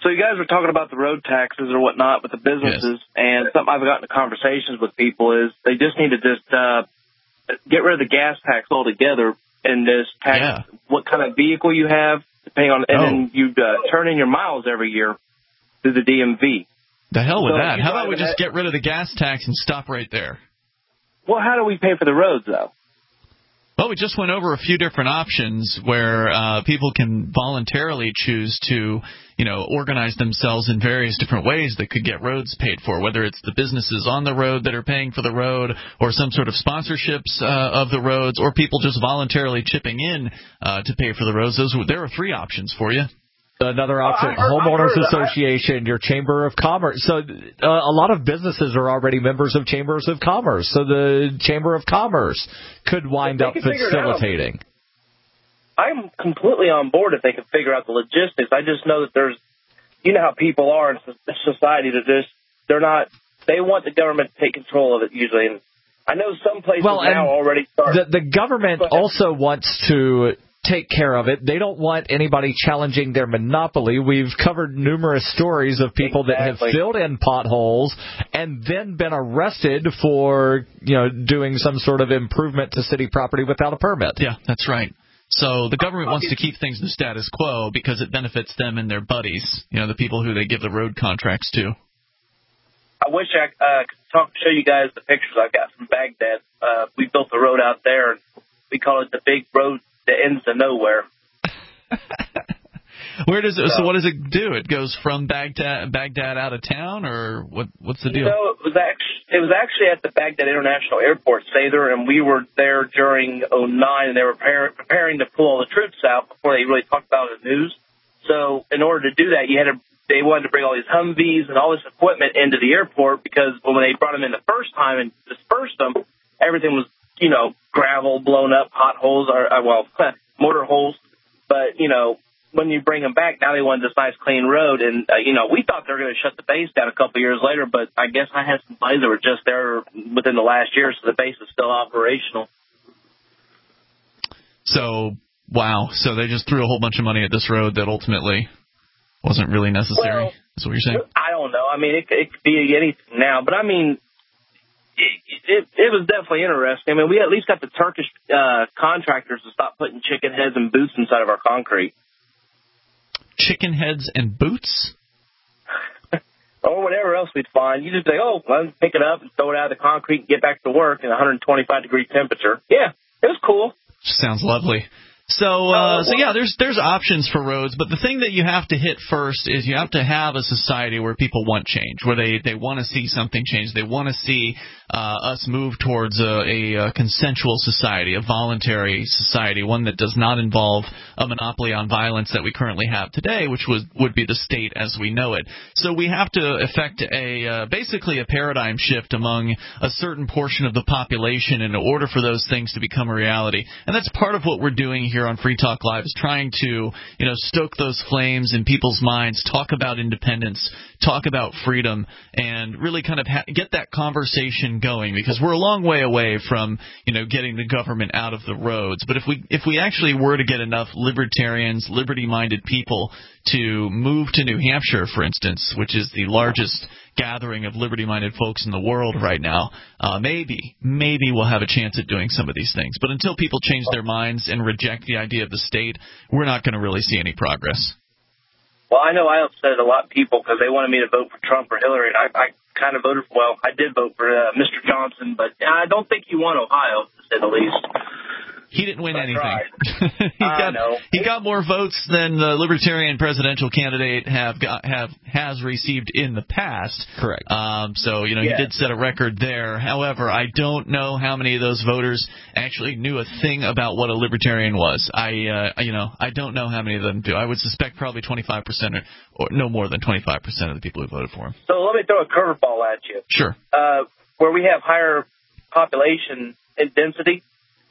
So you guys were talking about the road taxes or whatnot with the businesses, yes. And something I've gotten into conversations with people is they just need to just uh, get rid of the gas tax altogether and just tax yeah. what kind of vehicle you have, depending on, and oh. then you uh, turn in your miles every year through the D M V. The hell with so that. How about we just get rid of the gas tax and stop right there? Well, how do we pay for the roads, though? Well, we just went over a few different options where uh, people can voluntarily choose to, you know, organize themselves in various different ways that could get roads paid for, whether it's the businesses on the road that are paying for the road or some sort of sponsorships uh, of the roads or people just voluntarily chipping in uh, to pay for the roads. Those There are three options for you. Another option, uh, heard, homeowners association, your chamber of commerce. So uh, a lot of businesses are already members of chambers of commerce. So the chamber of commerce could wind up facilitating. I'm completely on board if they can figure out the logistics. I just know that there's, you know how people are in society that just, they're not, they want the government to take control of it usually. And I know some places well, now already start. The, the government also wants to take care of it. They don't want anybody challenging their monopoly. We've covered numerous stories of people exactly. that have filled in potholes and then been arrested for, you know, doing some sort of improvement to city property without a permit. Yeah, that's right. So the government wants to keep things in the status quo because it benefits them and their buddies, you know, the people who they give the road contracts to. I wish I uh, could talk, show you guys the pictures I got from Baghdad. Uh, we built the road out there. We call it the big road that ends to nowhere. Where does it? So, so what does it do? It goes from Baghdad, Baghdad out of town, or what? What's the deal? No, it was actually it was actually at the Baghdad International Airport, Sather, and we were there during oh nine, and they were preparing, preparing to pull all the troops out before they really talked about it in the news. So, in order to do that, you had to. They wanted to bring all these Humvees and all this equipment into the airport because when they brought them in the first time and dispersed them, everything was, you know, gravel, blown up, potholes, or, uh, well, mortar holes. But, you know, when you bring them back, now they want this nice, clean road. And, uh, you know, we thought they were going to shut the base down a couple of years later, but I guess I had some buddies that were just there within the last year, so the base is still operational. So, wow. So they just threw a whole bunch of money at this road that ultimately wasn't really necessary. Well, is what you're saying? I don't know. I mean, it, it could be anything now, but I mean, It, it, it was definitely interesting. I mean, we at least got the Turkish uh, contractors to stop putting chicken heads and boots inside of our concrete. Chicken heads and boots? Or whatever else we'd find. You just say, oh, well, pick it up and throw it out of the concrete and get back to work in one hundred twenty-five degree temperature. Yeah, it was cool. Sounds lovely. So, uh, so yeah, there's there's options for roads, but the thing that you have to hit first is you have to have a society where people want change, where they, they want to see something change. They want to see uh, us move towards a, a, a consensual society, a voluntary society, one that does not involve a monopoly on violence that we currently have today, which was, would be the state as we know it. So we have to effect a uh, basically a paradigm shift among a certain portion of the population in order for those things to become a reality. And that's part of what we're doing here on Free Talk Live, is trying to, you know, stoke those flames in people's minds, talk about independence, talk about freedom, and really kind of ha- get that conversation going, because we're a long way away from, you know, getting the government out of the roads. But if we if we actually were to get enough libertarians, liberty-minded people to move to New Hampshire, for instance, which is the largest gathering of liberty-minded folks in the world right now, uh, maybe, maybe we'll have a chance at doing some of these things. But until people change their minds and reject the idea of the state, we're not going to really see any progress. Well, I know I upset a lot of people because they wanted me to vote for Trump or Hillary, and I, I kind of voted for, well, I did vote for uh, Mister Johnson, but I don't think he won Ohio, to say the least. He didn't win That's anything. Right. he I got know. he got more votes than the Libertarian presidential candidate have got have has received in the past. Correct. Um, so you know yeah. he did set a record there. However, I don't know how many of those voters actually knew a thing about what a libertarian was. I uh, you know I don't know how many of them do. I would suspect probably twenty-five percent or, or no more than twenty-five percent of the people who voted for him. So let me throw a curveball at you. Sure. Uh, where we have higher population and density,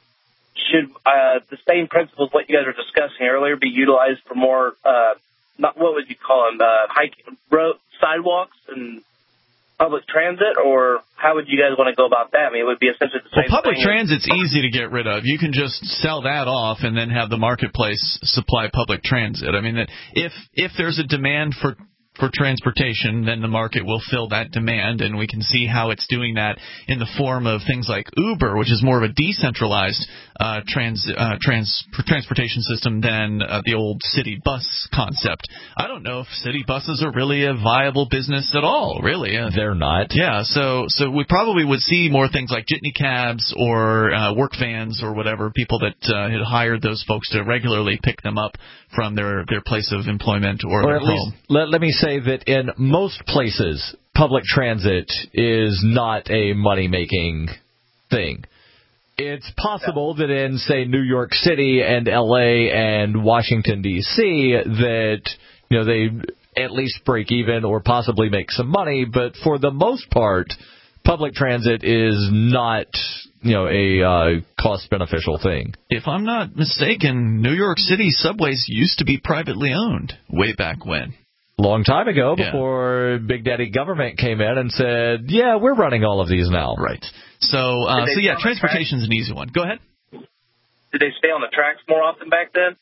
should uh, the same principles what you guys were discussing earlier be utilized for more, uh, not what would you call them, uh, hiking, road, sidewalks and public transit, or how would you guys want to go about that? I mean, it would be essentially the same well, public thing. transit's easy to get rid of. You can just sell that off and then have the marketplace supply public transit. I mean, that if if there's a demand for for transportation, then the market will fill that demand, and we can see how it's doing that in the form of things like Uber, which is more of a decentralized uh, trans, uh, trans transportation system than uh, the old city bus concept. I don't know if city buses are really a viable business at all, really. Uh, They're not. Yeah, so so we probably would see more things like jitney cabs or uh, work vans or whatever, people that uh, had hired those folks to regularly pick them up from their, their place of employment or, or their at home. Least, let, let me say that in most places, public transit is not a money-making thing. It's possible that in, say, New York City and L A and Washington, D C, that, you know, they at least break even or possibly make some money, but for the most part, public transit is not, you know, a uh, cost-beneficial thing. If I'm not mistaken, New York City subways used to be privately owned way back when. Long time ago, Yeah. before Big Daddy Government came in and said, yeah, we're running all of these now. Right. So, uh, so yeah, transportation's an easy one. Go ahead. Did they stay on the tracks more often back then?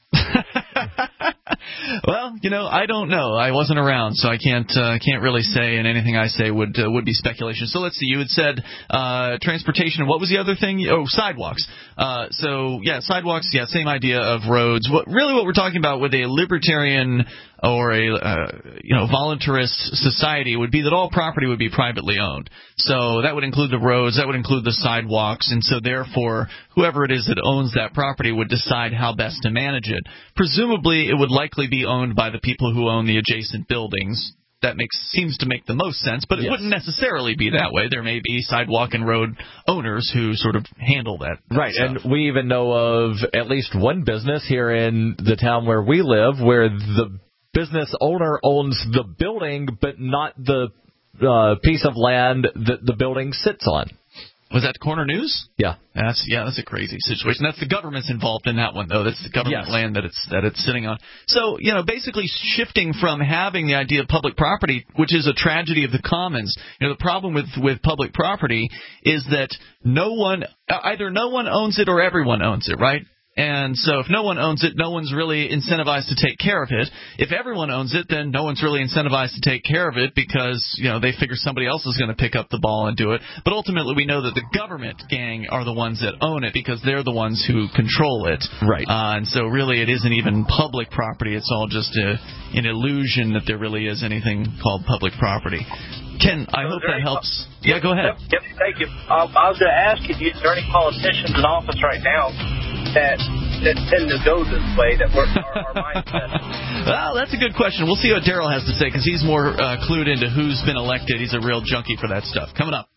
Well, you know, I don't know. I wasn't around, so I can't uh, can't really say, and anything I say would uh, would be speculation. So let's see. You had said uh, transportation, and what was the other thing? Oh, sidewalks. Uh, so yeah, sidewalks. Yeah, same idea of roads. What really what we're talking about with a libertarian or a uh, you know voluntarist society would be that all property would be privately owned. So that would include the roads, that would include the sidewalks, and so therefore whoever it is that owns that property would decide how best to manage it. Presumably, it would likely be owned by the people who own the adjacent buildings. That makes seems to make the most sense, but it yes. wouldn't necessarily be that way. There may be sidewalk and road owners who sort of handle that. that right, stuff. and we even know of at least one business here in the town where we live where the business owner owns the building, but not the uh, piece of land that the building sits on. Was that Corner News? Yeah. That's yeah, that's a crazy situation. That's the government's involved in that one, though. That's the government yes. land that it's that it's sitting on. So, you know, basically shifting from having the idea of public property, which is a tragedy of the commons. You know, the problem with with public property is that no one, either no one owns it or everyone owns it, right? And so if no one owns it, no one's really incentivized to take care of it. If everyone owns it, then no one's really incentivized to take care of it because, you know, they figure somebody else is going to pick up the ball and do it. But ultimately, we know that the government gang are the ones that own it because they're the ones who control it. Right. Uh, and so really it isn't even public property. It's all just a, an illusion that there really is anything called public property. Ken, I hope that helps. Yeah, go ahead. Yep, yep thank you. Um, I was going to ask you, is there any politicians in office right now that that tend to go this way, that we're our, our mindset? Well, that's a good question. We'll see what Daryl has to say because he's more uh, clued into who's been elected. He's a real junkie for that stuff. Coming up.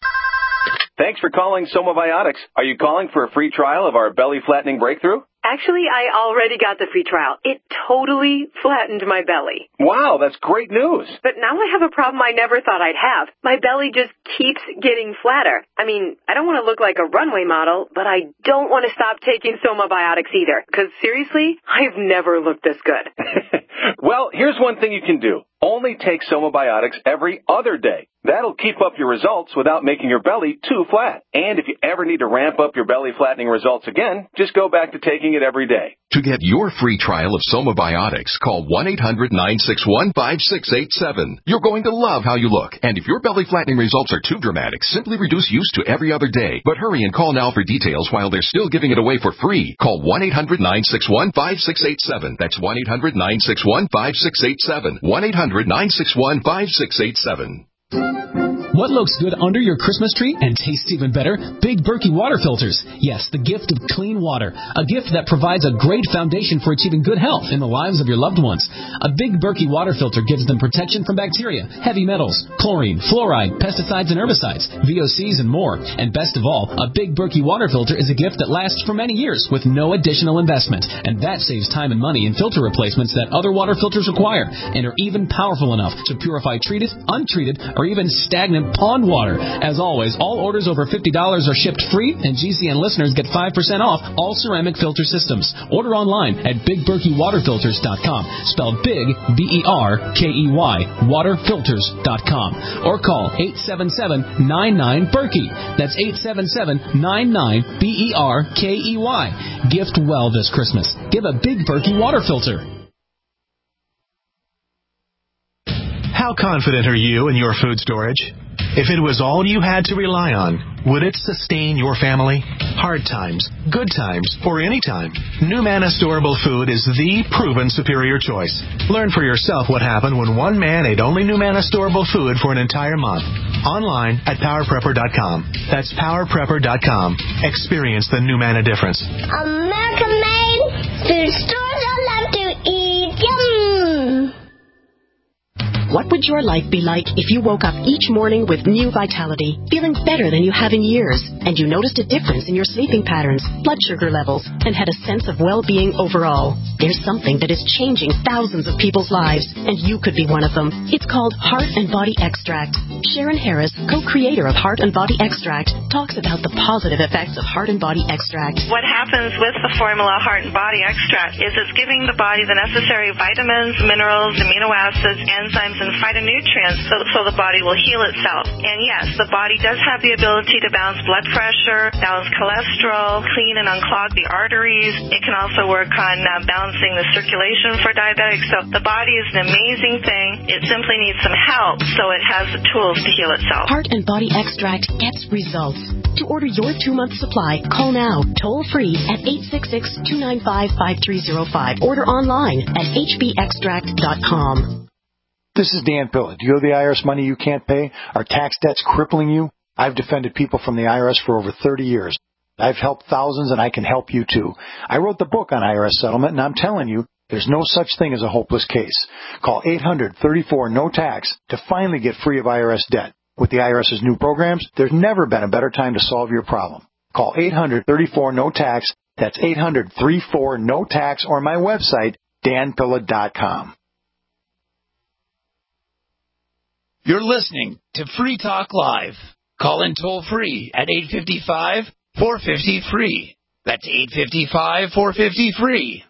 Thanks for calling Somabiotics. Are you calling for a free trial of our belly flattening breakthrough? Actually, I already got the free trial. It totally flattened my belly. Wow, that's great news. But now I have a problem I never thought I'd have. My belly just keeps getting flatter. I mean, I don't want to look like a runway model, but I don't want to stop taking Somabiotics either. Because seriously, I've never looked this good. Well, here's one thing you can do. Only take Somabiotics every other day. That'll keep up your results without making your belly too flat. And if you ever need to ramp up your belly flattening results again, just go back to taking it every day. To get your free trial of Somabiotics, call one eight hundred nine six one five six eight seven. You're going to love how you look. And if your belly flattening results are too dramatic, simply reduce use to every other day. But hurry and call now for details while they're still giving it away for free. Call one eight hundred nine six one five six eight seven. That's one eight hundred nine six one five six eight seven. one eight hundred nine six one five six eight seven. What looks good under your Christmas tree and tastes even better? Big Berkey water filters. Yes, the gift of clean water. A gift that provides a great foundation for achieving good health in the lives of your loved ones. A Big Berkey water filter gives them protection from bacteria, heavy metals, chlorine, fluoride, pesticides and herbicides, V O Cs and more. And best of all, a Big Berkey water filter is a gift that lasts for many years with no additional investment. And that saves time and money in filter replacements that other water filters require and are even powerful enough to purify treated, untreated, or even stagnant pond water. As always, all orders over fifty dollars are shipped free, and G C N listeners get five percent off all ceramic filter systems. Order online at big berkey water filters dot com, spelled big, B E R K E Y, water filters dot com, or call eight seven seven nine nine Berkey. That's eight seven seven nine nine B E R K E Y. Gift well this Christmas. Give a Big Berkey water filter. How confident are you in your food storage? If it was all you had to rely on, would it sustain your family? Hard times, good times, or any time, NuManna Storable Food is the proven superior choice. Learn for yourself what happened when one man ate only NuManna Storable Food for an entire month. Online at power prepper dot com. That's power prepper dot com. Experience the NuManna difference. American made food stores I love to eat. Yum! What would your life be like if you woke up each morning with new vitality, feeling better than you have in years, and you noticed a difference in your sleeping patterns, blood sugar levels, and had a sense of well-being overall? There's something that is changing thousands of people's lives, and you could be one of them. It's called Heart and Body Extract. Sharon Harris, co-creator of Heart and Body Extract, talks about the positive effects of Heart and Body Extract. What happens with the formula Heart and Body Extract is it's giving the body the necessary vitamins, minerals, amino acids, enzymes, and phytonutrients so, so the body will heal itself. And yes, the body does have the ability to balance blood pressure, balance cholesterol, clean and unclog the arteries. It can also work on uh, balancing the circulation for diabetics. So the body is an amazing thing. It simply needs some help so it has the tools to heal itself. Heart and Body Extract gets results. To order your two-month supply, call now, toll-free at eight six six, two nine five, five three zero five. Order online at h b extract dot com. This is Dan Pilla. Do you owe the I R S money you can't pay? Are tax debts crippling you? I've defended people from the I R S for over thirty years. I've helped thousands, and I can help you too. I wrote the book on I R S settlement, and I'm telling you, there's no such thing as a hopeless case. Call eight hundred, thirty-four, no tax to finally get free of I R S debt. With the IRS's new programs, there's never been a better time to solve your problem. Call eight hundred, thirty-four, no tax. That's eight hundred, thirty-four, no tax, or my website, dan pilla dot com. You're listening to Free Talk Live. Call in toll free at eight five five, four five zero, free. That's eight five five, four five zero, free.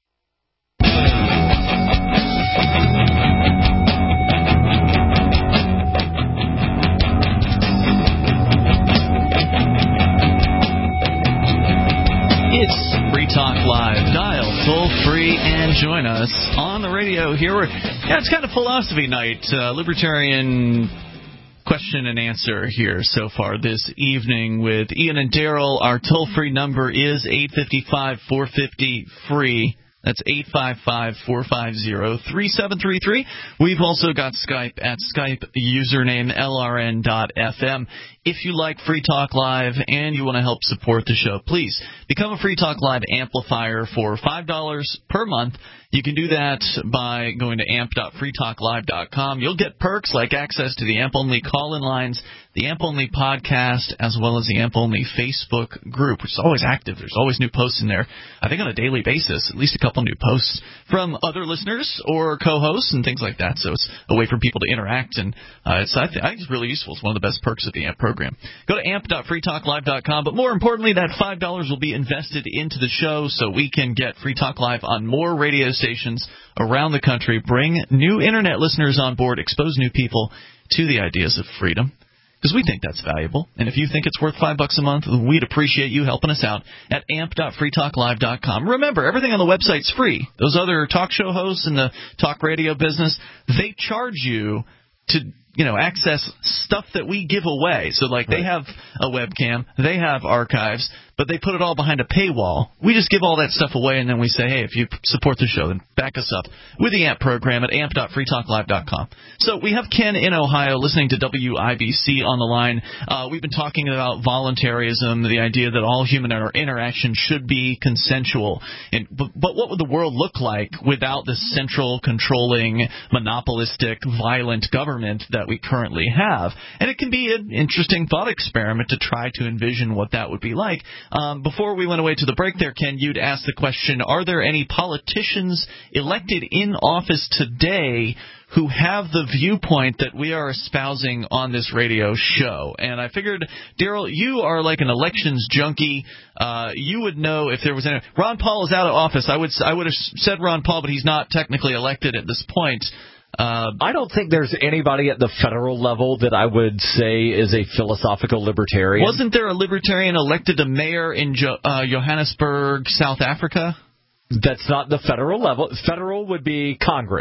It's Free Talk Live. Dial toll free and join us on the radio here. We're, yeah, it's kind of philosophy night, uh, libertarian question and answer here so far this evening with Ian and Daryl. Our toll free number is eight five five, four five zero, free. That's eight five five, four five zero, three seven three three. We've also got Skype at Skype username L R N dot F M. If you like Free Talk Live and you want to help support the show, please become a Free Talk Live amplifier for five dollars per month. You can do that by going to amp dot free talk live dot com. You'll get perks like access to the AMP-only call-in lines, the AMP-only podcast, as well as the AMP-only Facebook group, which is always active. There's always new posts in there, I think on a daily basis, at least a couple new posts from other listeners or co-hosts and things like that. So it's a way for people to interact, and uh, it's, I, th- I think it's really useful. It's one of the best perks of the AMP program. Go to amp dot free talk live dot com, but more importantly, that five dollars will be invested into the show so we can get Free Talk Live on more radio stations around the country, bring new Internet listeners on board, expose new people to the ideas of freedom, because we think that's valuable. And if you think it's worth five bucks a month, we'd appreciate you helping us out at amp dot free talk live dot com. Remember, everything on the website's free. Those other talk show hosts in the talk radio business, they charge you to, you know, access stuff that we give away. So, like, they have a webcam, they have archives, but they put it all behind a paywall. We just give all that stuff away, and then we say, hey, if you support the show, then back us up with the AMP program at amp dot free talk live dot com. So we have Ken in Ohio listening to W I B C on the line. Uh, we've been talking about voluntarism, the idea that all human inter- interaction should be consensual. And, but, but what would the world look like without the central, controlling, monopolistic, violent government that we currently have? And it can be an interesting thought experiment to try to envision what that would be like. Um, before we went away to the break there, Ken, you'd asked the question, are there any politicians elected in office today who have the viewpoint that we are espousing on this radio show? And I figured, Daryl, you are like an elections junkie. Uh, you would know if there was any. Ron Paul is out of office. I would I would have said Ron Paul, but he's not technically elected at this point. Uh, I don't think there's anybody at the federal level that I would say is a philosophical libertarian. Wasn't there a libertarian elected a mayor in jo- uh, Johannesburg, South Africa? That's not the federal level. Federal would be Congress.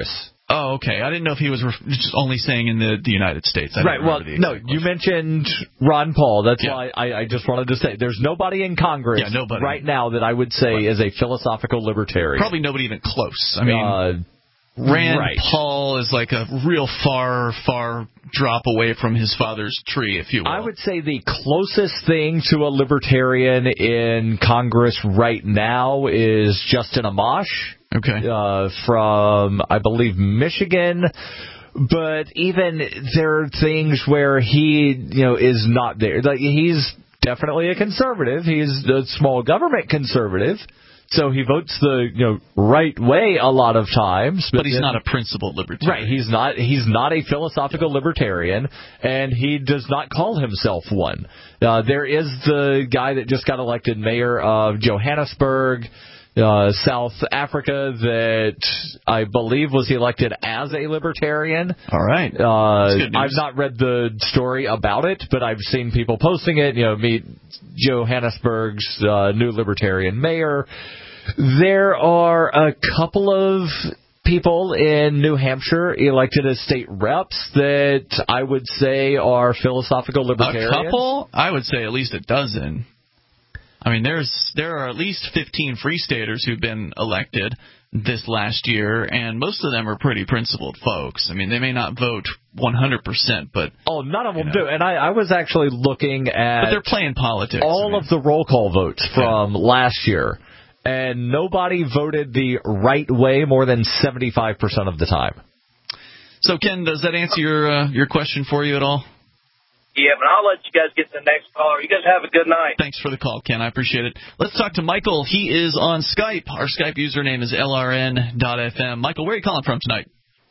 Oh, okay. I didn't know if he was ref- just only saying in the, the United States. I right. Well, no, you mentioned Ron Paul. That's yeah. why I, I just wanted to say there's nobody in Congress yeah, nobody. right now that I would say right. is a philosophical libertarian. Probably nobody even close. I mean, uh, Rand right. Paul is like a real far, far drop away from his father's tree, if you will. I would say the closest thing to a libertarian in Congress right now is Justin Amash. Okay. Uh, from, I believe, Michigan. But even there are things where he, you know, is not there. Like, he's definitely a conservative. He's a small government conservative. So he votes the, you know, right way a lot of times. But, but he's then, not a principled libertarian. Right. He's not, he's not a philosophical libertarian, and he does not call himself one. Uh, there is the guy that just got elected mayor of Johannesburg, Uh, South Africa, that I believe was elected as a libertarian. All right. Uh, I've not read the story about it, but I've seen people posting it. You know, meet Johannesburg's uh, new libertarian mayor. There are a couple of people in New Hampshire elected as state reps that I would say are philosophical libertarians. A couple? I would say at least a dozen. I mean, there's there are at least fifteen Free Staters who've been elected this last year, and most of them are pretty principled folks. I mean, they may not vote one hundred percent, but... Oh, none of them know. do. And I, I was actually looking at... But they're playing politics. All I mean. of the roll call votes from yeah. last year, and nobody voted the right way more than seventy-five percent of the time. So, Ken, does that answer your uh, your question for you at all? Yeah, but I'll let you guys get to the next caller. You guys have a good night. Thanks for the call, Ken. I appreciate it. Let's talk to Michael. He is on Skype. Our Skype username is L R N dot F M. Michael, where are you calling from tonight?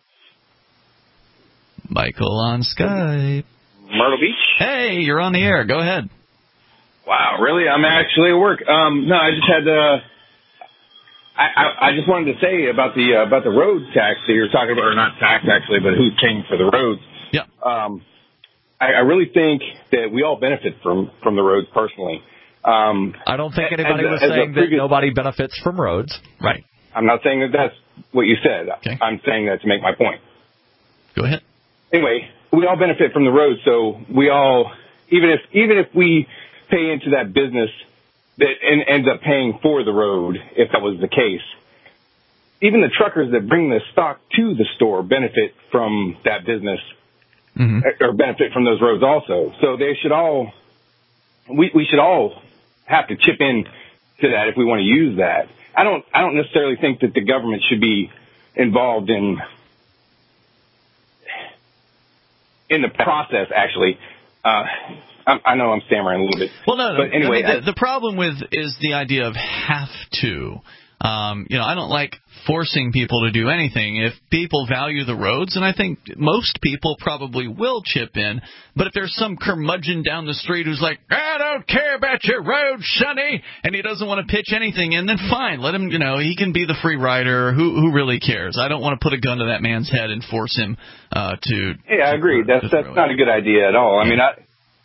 Michael on Skype. Myrtle Beach. Hey, you're on the air. Go ahead. Wow, really? I'm actually at work. Um, no, I just had to... I, I, I just wanted to say about the uh, about the road tax that you're talking about, or not tax actually, but who's paying for the roads. Yeah. Um, I, I really think that we all benefit from, from the roads personally. Um, I don't think anybody as, was as saying previous, that nobody benefits from roads. Right. I'm not saying that that's what you said. Okay. I'm saying that to make my point. Go ahead. Anyway, we all benefit from the roads, so we all, even if even if we pay into that business that and ends up paying for the road, if that was the case, even the truckers that bring the stock to the store benefit from that business. Mm-hmm. Or benefit from those roads also. So they should all, we, we should all have to chip in to that if we want to use that. I don't, I don't necessarily think that the government should be involved in, in the process, actually. Uh, I, I know I'm stammering a little bit. Well, no, no. But anyway, I mean, the, the problem with is the idea of have to. Um, you know, I don't like forcing people to do anything. If people value the roads, and I think most people probably will chip in, but if there's some curmudgeon down the street who's like, I don't care about your road, sonny, and he doesn't want to pitch anything in, then fine, let him, you know, he can be the free rider. Who who really cares? I don't want to put a gun to that man's head and force him uh, to. Yeah, I agree. To, that's that's not a good idea at all. I mean, I.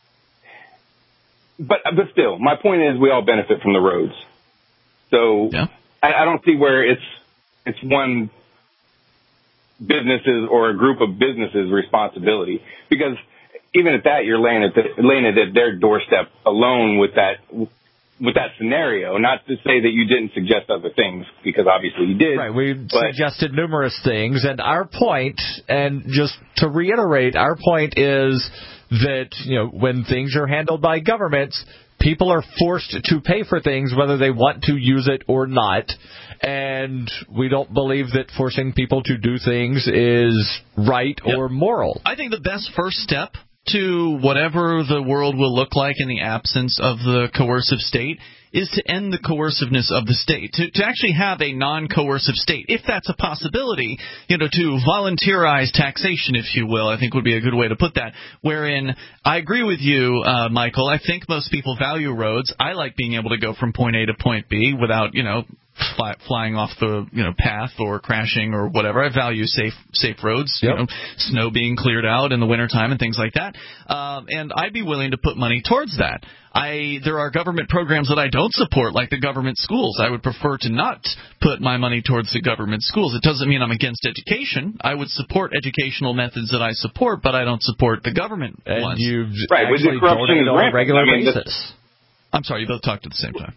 But but still, my point is we all benefit from the roads. So. Yeah. I don't see where it's it's one business's or a group of businesses' responsibility, because even at that, you're laying it laying it at their doorstep alone with that with that scenario. Not to say that you didn't suggest other things, because obviously you did. Right, we suggested numerous things, and our point, and just to reiterate, our point is that, you know, when things are handled by governments, people are forced to pay for things whether they want to use it or not, and we don't believe that forcing people to do things is right yep. or moral. I think the best first step to whatever the world will look like in the absence of the coercive state is to end the coerciveness of the state, to, to actually have a non-coercive state, if that's a possibility, you know, to volunteerize taxation, if you will, I think would be a good way to put that, wherein I agree with you, uh, Michael. I think most people value roads. I like being able to go from point A to point B without, you know, fly, flying off the you know path or crashing or whatever. I value safe safe roads, yep. you know, snow being cleared out in the wintertime and things like that. Um, and I'd be willing to put money towards that. I there are government programs that I don't support, like the government schools. I would prefer to not put my money towards the government schools. It doesn't mean I'm against education. I would support educational methods that I support, but I don't support the government and ones. You right, with the corruption is on a regular I mean, basis. The, I'm sorry, you both talked at the same time.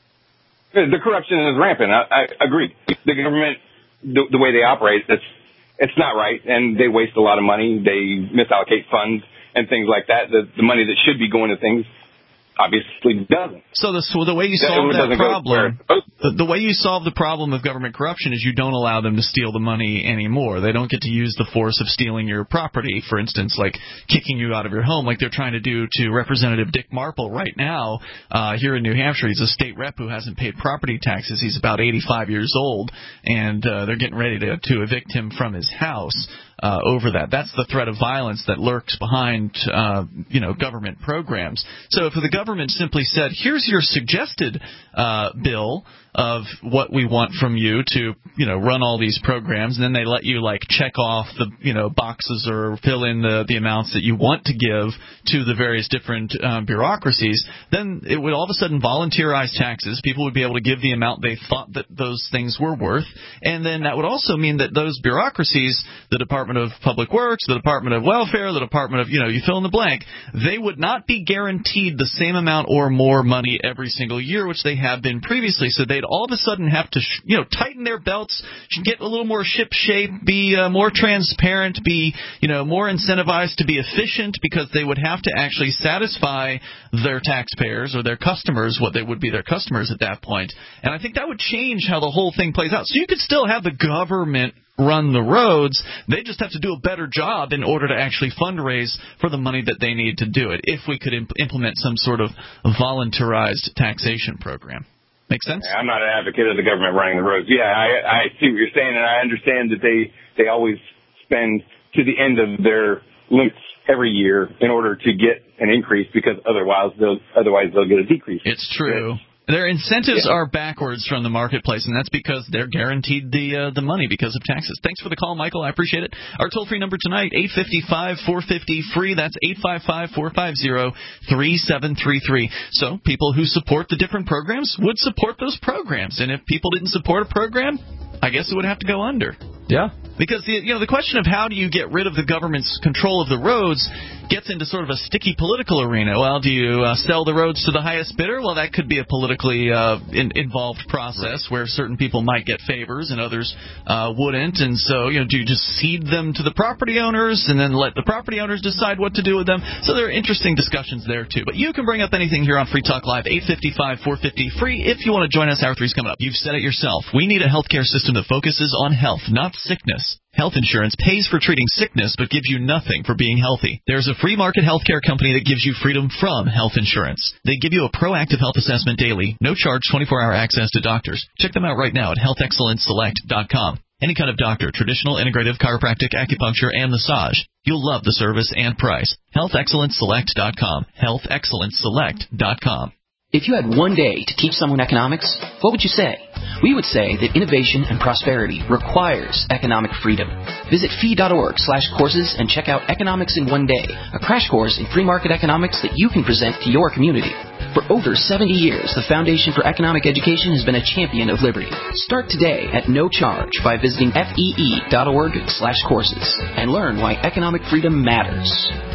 The corruption is rampant. I, I agree. The government, the, the way they operate, it's it's not right, and they waste a lot of money. They misallocate funds and things like that. The, the money that should be going to things obviously doesn't. So the, so the way you solve that problem, the, the way you solve the problem of government corruption is you don't allow them to steal the money anymore. They don't get to use the force of stealing your property, for instance, like kicking you out of your home, like they're trying to do to Representative Dick Marple right now uh, here in New Hampshire. He's a state rep who hasn't paid property taxes. He's about eighty-five years old, and uh, they're getting ready to, to evict him from his house. Uh, over that. That's the threat of violence that lurks behind, uh, you know, government programs. So if the government simply said, here's your suggested uh, bill of what we want from you to, you know, run all these programs, and then they let you, like, check off the, you know, boxes or fill in the, the amounts that you want to give to the various different uh, bureaucracies, then it would all of a sudden volunteerize taxes. People would be able to give the amount they thought that those things were worth, and then that would also mean that those bureaucracies, the Department of Public Works, the Department of Welfare, the Department of, you know, you fill in the blank, they would not be guaranteed the same amount or more money every single year, which they have been previously. So they'd all of a sudden have to, you know, tighten their belts, get a little more ship shape, be uh, more transparent, be, you know, more incentivized to be efficient, because they would have to actually satisfy their taxpayers or their customers, what they would be their customers at that point. And I think that would change how the whole thing plays out. So you could still have the government run the roads. They just have to do a better job in order to actually fundraise for the money that they need to do it, if we could imp- implement some sort of voluntarized taxation program. Make sense? I'm not an advocate of the government running the roads. Yeah, I, I see what you're saying, and I understand that they, they always spend to the end of their limits every year in order to get an increase, because otherwise they'll, otherwise they'll get a decrease. It's true. Their incentives yeah. are backwards from the marketplace, and that's because they're guaranteed the uh, the money because of taxes. Thanks for the call, Michael. I appreciate it. Our toll-free number tonight, eight five five, four five zero, free. That's eight five five, four five zero, three seven three three. So people who support the different programs would support those programs, and if people didn't support a program, I guess it would have to go under. Yeah. Because the, you know, the question of how do you get rid of the government's control of the roads gets into sort of a sticky political arena. Well, do you uh, sell the roads to the highest bidder? Well, that could be a politically uh, in, involved process, right, where certain people might get favors and others uh, wouldn't. And so, you know, do you just cede them to the property owners and then let the property owners decide what to do with them? So there are interesting discussions there, too. But you can bring up anything here on Free Talk Live, eight five five, four five zero, free, if you want to join us. Hour three's coming up. You've said it yourself. We need a healthcare system that focuses on health, not sickness. Health insurance pays for treating sickness but gives you nothing for being healthy. There's a free market healthcare company that gives you freedom from health insurance. They give you a proactive health assessment daily, no charge, twenty-four hour access to doctors. Check them out right now at health excellence select dot com. Any kind of doctor, traditional, integrative, chiropractic, acupuncture, and massage. You'll love the service and price. health excellence select dot com. health excellence select dot com. If you had one day to teach someone economics, what would you say? We would say that innovation and prosperity requires economic freedom. Visit fee.org slash courses and check out Economics in One Day, a crash course in free market economics that you can present to your community. For over seventy years, the Foundation for Economic Education has been a champion of liberty. Start today at no charge by visiting fee.org slash courses and learn why economic freedom matters.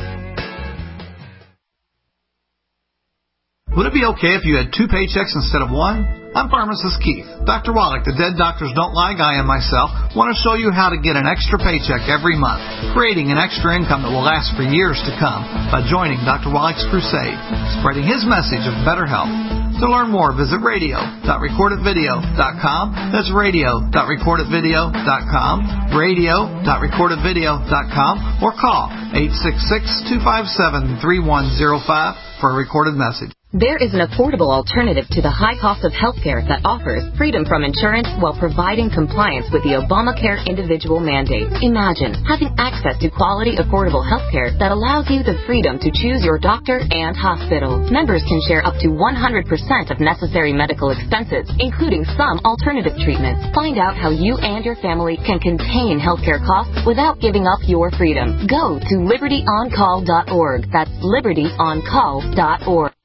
Would it be okay if you had two paychecks instead of one? I'm Pharmacist Keith. Doctor Wallach, the Dead Doctors Don't Lie guy, and myself want to show you how to get an extra paycheck every month, creating an extra income that will last for years to come by joining Doctor Wallach's crusade, spreading his message of better health. To learn more, visit radio dot record it video dot com. That's radio dot record it video dot com, radio dot record it video dot com, or call eight six six, two five seven, three one zero five for a recorded message. There is an affordable alternative to the high cost of healthcare that offers freedom from insurance while providing compliance with the Obamacare individual mandate. Imagine having access to quality, affordable healthcare that allows you the freedom to choose your doctor and hospital. Members can share up to one hundred percent of necessary medical expenses, including some alternative treatments. Find out how you and your family can contain healthcare costs without giving up your freedom. Go to liberty on call dot org. That's liberty on call dot org.